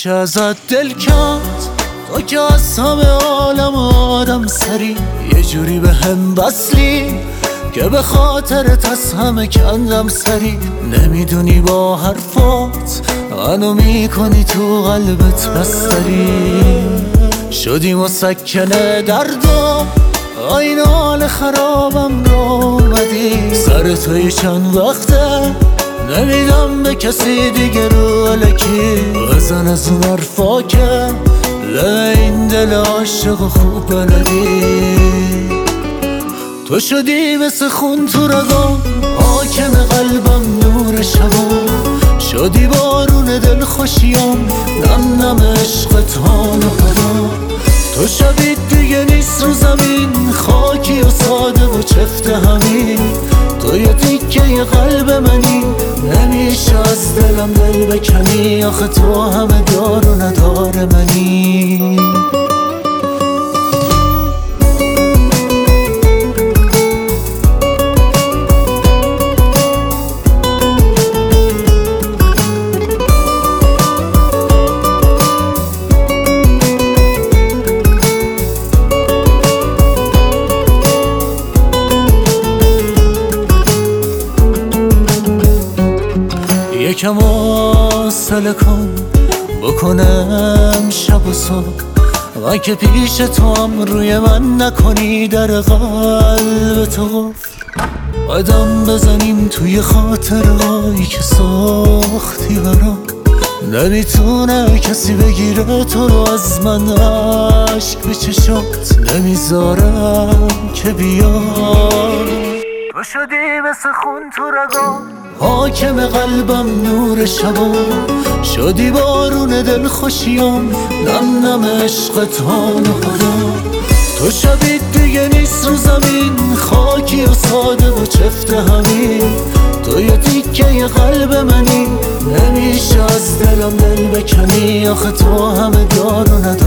میشه ازت دل کند تو که از همه عالم آدم سری یه جوری به هم بسلی که به خاطرت از همه کندم سری نمیدونی با حرفات منو میکنی تو قلبت بستری شدی مسکنه دردم این حال خرابم رو اومدی سر توی چند وقته نمیدم به کسی دیگه رو الکی بزن از اون حرفا که این دل عاشق خوب بلدی تو شدی مثل خون تو رگام حاکم قلبم نور شبام شدی بارون دل خوشیام نم نم عشقت حال و حالام تو شبیه دیگه نیست رو زمین خاکی و ساده و چفته همین تو یه تیکه قلب منی نمیشه از دلم دل بکنی آخه تو همه دار و ندار منی یکم حوصله کن بکنم شب و صبح من که پیش تو هم روی من نکنی در قلب تو قدم بزنیم توی خاطرهایی که ساختی برام نمیتونه کسی بگیره تو رو از من عشق به چشات نمیذارم که بیار تو شدی مثل خون تو رگام حاکم قلبم نور شبام شدی بارون دل خوشیام نم نم عشقت حال و حالام تو شبیه دیگه نیست رو زمین خاکی و ساده و چفته همین تو یه تیکه قلب منی نمیشه از دلم دل بکنی آخه تو همه دار و ندار